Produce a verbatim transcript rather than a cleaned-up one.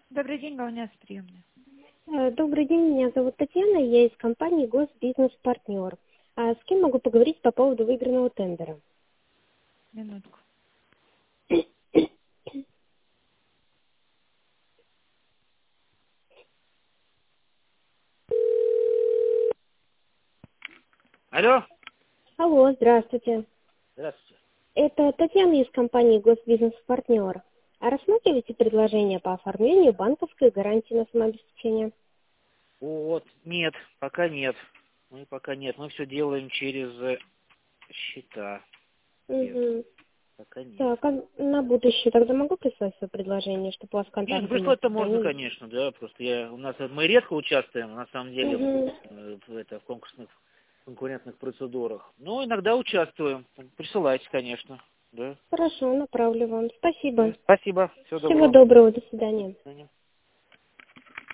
Добрый день, госбизнес-приемная. Э, Добрый день, меня зовут Татьяна, я из компании Госбизнес-партнер. А с кем могу поговорить по поводу выигранного тендера? Минутку. Алло. Алло, здравствуйте. Здравствуйте. Это Татьяна из компании Госбизнес-партнер. А рассматриваете предложение по оформлению банковской гарантии на самообеспечение? Вот, нет, пока нет. Мы пока нет. Мы все делаем через э, счета. Без. Угу. Пока нет. Так, а на будущее тогда могу прислать свое предложение, чтобы у вас Не, ну контакты не прислать-то можно, сохранились? конечно, да. Просто я у нас э, мы редко участвуем, на самом деле, Угу. э, в, это, в конкурсных конкурентных процедурах. Но иногда участвуем. Присылайте, конечно. Да. Хорошо, направлю вам. Да. Спасибо. Спасибо. Всего Всего доброго. доброго, до свидания. До свидания.